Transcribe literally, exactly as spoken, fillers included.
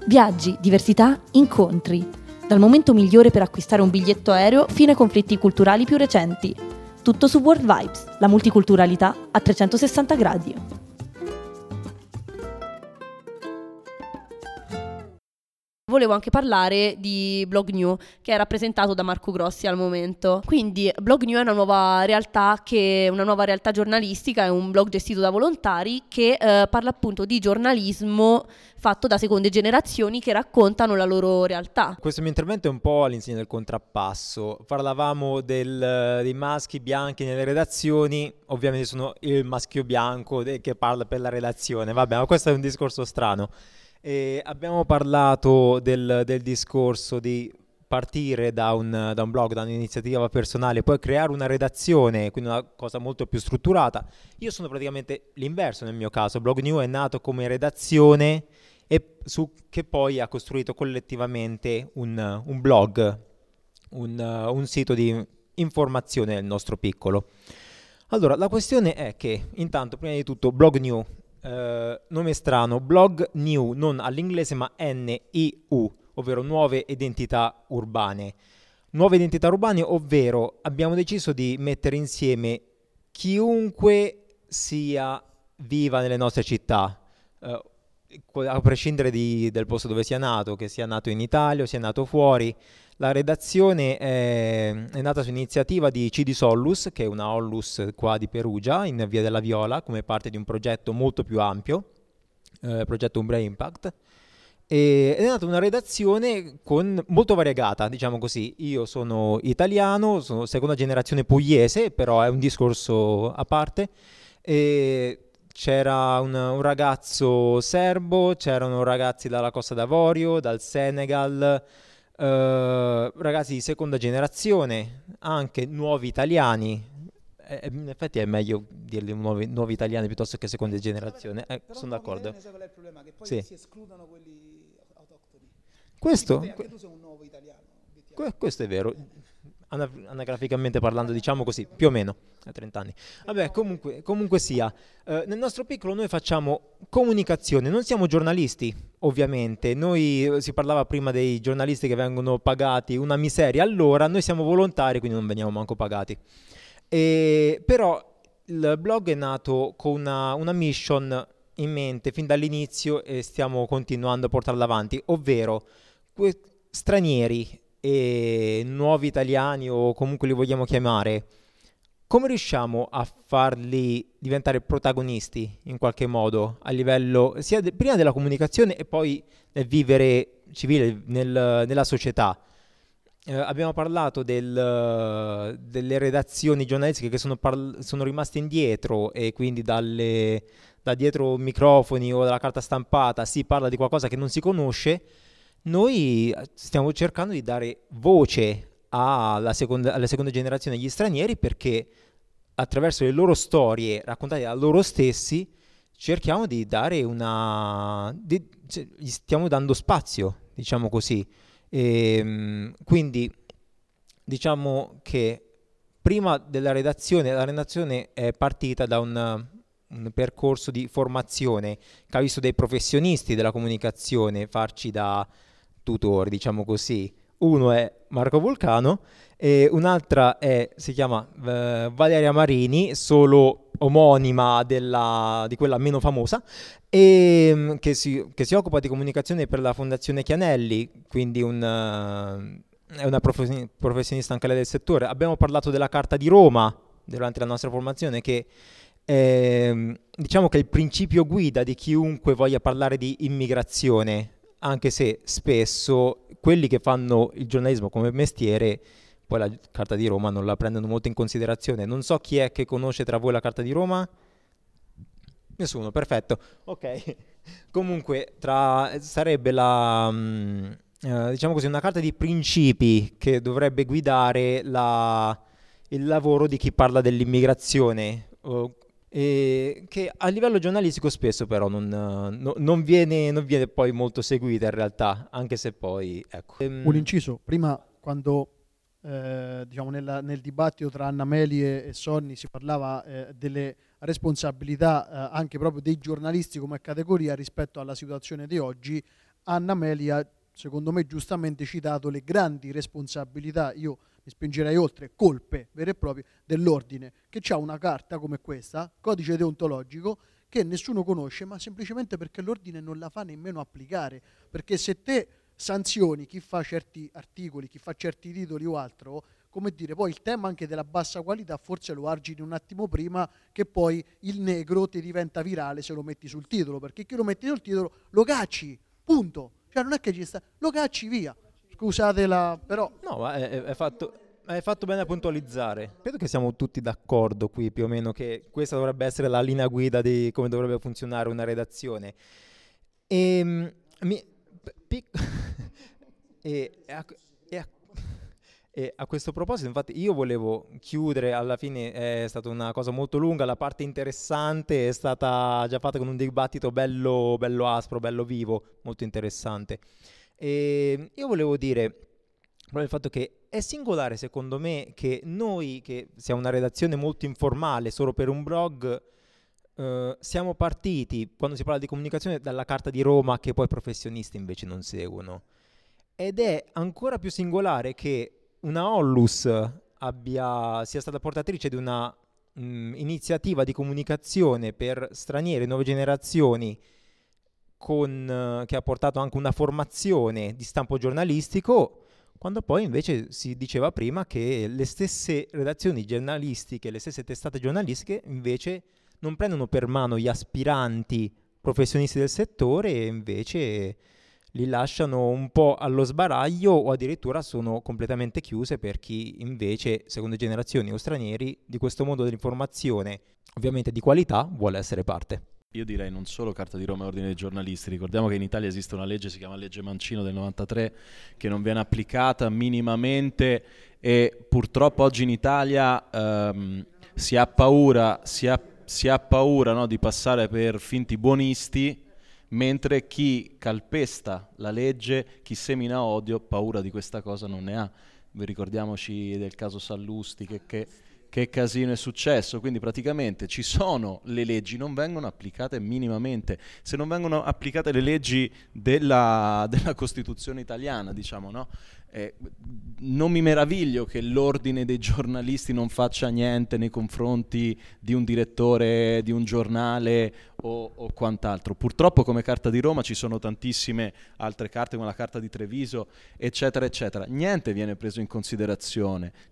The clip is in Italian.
Viaggi, diversità, incontri. Dal momento migliore per acquistare un biglietto aereo fino ai conflitti culturali più recenti. Tutto su World Vibes, la multiculturalità a trecentosessanta gradi. Volevo anche parlare di Blog New, che è rappresentato da Marco Grossi al momento. Quindi Blog New è una nuova realtà che una nuova realtà giornalistica, è un blog gestito da volontari che eh, parla appunto di giornalismo fatto da seconde generazioni che raccontano la loro realtà. Questo mio intervento è un po' all'insegna del contrappasso. Parlavamo del, dei maschi bianchi nelle redazioni, ovviamente sono il maschio bianco che parla per la redazione, vabbè, ma questo è un discorso strano. E abbiamo parlato del, del discorso di partire da un, da un blog, da un'iniziativa personale, poi creare una redazione, quindi una cosa molto più strutturata. Io sono praticamente l'inverso nel mio caso. Blog New è nato come redazione e su, che poi ha costruito collettivamente un, un blog, un, un sito di informazione nel nostro piccolo. Allora, la questione è che intanto, prima di tutto, Blog New, Uh, nome strano, Blog New, non all'inglese ma N I U, ovvero nuove identità urbane. Nuove identità urbane, ovvero abbiamo deciso di mettere insieme chiunque sia viva nelle nostre città, uh, a prescindere di, del posto dove sia nato, che sia nato in Italia o sia nato fuori. La redazione è, è nata su iniziativa di C D Sollus, che è una Ollus qua di Perugia, in Via della Viola, come parte di un progetto molto più ampio, eh, progetto Umbria Impact. E è nata una redazione con, molto variegata, diciamo così. Io sono italiano, sono seconda generazione pugliese, però è un discorso a parte. E c'era un, un ragazzo serbo, c'erano ragazzi dalla Costa d'Avorio, dal Senegal, Uh, ragazzi di seconda generazione, anche nuovi italiani. Eh, in effetti è meglio dirli nuovi, nuovi italiani piuttosto che seconda generazione. Eh, sono d'accordo. Sai qual è il problema? Che poi sì. si escludono quelli autoctoni. Questo, Te, anche tu sei un nuovo italiano. Que- questo è vero. Ana- anagraficamente parlando, diciamo così, più o meno a trenta anni. Vabbè, comunque, comunque sia, eh, nel nostro piccolo noi facciamo comunicazione, non siamo giornalisti, ovviamente. Noi, si parlava prima dei giornalisti che vengono pagati una miseria, allora noi siamo volontari, quindi non veniamo manco pagati. E, però il blog è nato con una, una mission in mente fin dall'inizio e stiamo continuando a portarla avanti, ovvero que- stranieri e nuovi italiani o comunque li vogliamo chiamare, come riusciamo a farli diventare protagonisti in qualche modo a livello sia de- prima della comunicazione e poi nel vivere civile nel, nella società. Eh, abbiamo parlato del, delle redazioni giornalistiche che sono, parl- sono rimaste indietro e quindi dalle, da dietro microfoni o dalla carta stampata si parla di qualcosa che non si conosce. Noi stiamo cercando di dare voce alla seconda, alle seconde generazioni degli stranieri perché attraverso le loro storie raccontate da loro stessi cerchiamo di dare una... Di, cioè, gli stiamo dando spazio, diciamo così. E, quindi diciamo che prima della redazione, la redazione è partita da un, un percorso di formazione che ha visto dei professionisti della comunicazione farci da tutor, diciamo così. Uno è Marco Vulcano e un'altra è, si chiama uh, Valeria Marini, solo omonima della, di quella meno famosa, e che si, che si occupa di comunicazione per la Fondazione Chianelli, quindi un, uh, è una profession- professionista anche lei del settore. Abbiamo parlato della Carta di Roma durante la nostra formazione, che è, diciamo che è il principio guida di chiunque voglia parlare di immigrazione, anche se spesso quelli che fanno il giornalismo come mestiere poi la Carta di Roma non la prendono molto in considerazione. Non so chi è che conosce tra voi la Carta di Roma? Nessuno, perfetto. Ok. Comunque tra, sarebbe la, mh, eh, diciamo così, una carta di principi che dovrebbe guidare la, il lavoro di chi parla dell'immigrazione. Oh, e che a livello giornalistico spesso però non, no, non, viene, non viene poi molto seguita in realtà, anche se poi ecco. Un inciso, prima quando eh, diciamo nella, nel dibattito tra Anna Meli e, e Sonny si parlava eh, delle responsabilità eh, anche proprio dei giornalisti come categoria rispetto alla situazione di oggi, Anna Meli ha, secondo me, giustamente citato le grandi responsabilità, io mi spingerei oltre, colpe vere e proprie dell'ordine, che ha una carta come questa, codice deontologico, che nessuno conosce, ma semplicemente perché l'ordine non la fa nemmeno applicare, perché se te sanzioni chi fa certi articoli, chi fa certi titoli o altro, come dire, poi il tema anche della bassa qualità forse lo argini un attimo prima che poi il negro ti diventa virale se lo metti sul titolo, perché chi lo metti sul titolo lo cacci, punto. Cioè non è che ci sta, lo cacci via. Scusatela, però... No, ma è, è fatto... Hai fatto bene a puntualizzare. Credo che siamo tutti d'accordo qui più o meno che questa dovrebbe essere la linea guida di come dovrebbe funzionare una redazione. E, mi, pic, e, a, e, a, e a questo proposito, infatti, io volevo chiudere, alla fine è stata una cosa molto lunga, la parte interessante è stata già fatta con un dibattito bello, bello aspro, bello vivo, molto interessante. E io volevo dire... proprio il fatto che è singolare secondo me che noi, che siamo una redazione molto informale solo per un blog, eh, siamo partiti, quando si parla di comunicazione, dalla Carta di Roma che poi i professionisti invece non seguono. Ed è ancora più singolare che una Onlus abbia, sia stata portatrice di una mh, iniziativa di comunicazione per stranieri, nuove generazioni, con, uh, che ha portato anche una formazione di stampo giornalistico, quando poi invece si diceva prima che le stesse redazioni giornalistiche, le stesse testate giornalistiche invece non prendono per mano gli aspiranti professionisti del settore e invece li lasciano un po' allo sbaraglio o addirittura sono completamente chiuse per chi invece, seconde generazioni o stranieri, di questo mondo dell'informazione, ovviamente di qualità, vuole essere parte. Io direi non solo Carta di Roma e Ordine dei giornalisti, ricordiamo che in Italia esiste una legge, si chiama legge Mancino del novantatré, che non viene applicata minimamente e purtroppo oggi in Italia ehm, si ha paura, si ha, si ha paura no, di passare per finti buonisti, mentre chi calpesta la legge, chi semina odio, paura di questa cosa non ne ha. Ricordiamoci del caso Sallusti, che... che Che casino è successo, quindi praticamente ci sono le leggi, non vengono applicate minimamente. Se non vengono applicate le leggi della, della Costituzione italiana, diciamo, no? Eh, non mi meraviglio che l'ordine dei giornalisti non faccia niente nei confronti di un direttore di un giornale o, o quant'altro. Purtroppo come Carta di Roma ci sono tantissime altre carte, come la Carta di Treviso, eccetera, eccetera. Niente viene preso in considerazione.